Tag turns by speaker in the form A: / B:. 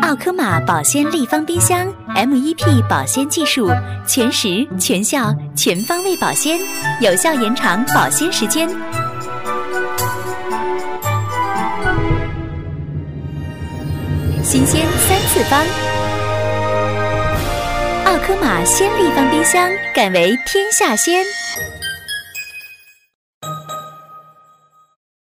A: 奥科玛保鲜立方冰箱 MEP 保鲜技术，全时全效全方位保鲜，有效延长保鲜时间。新鲜3次方，奥科玛鲜立方冰箱，敢为天下先。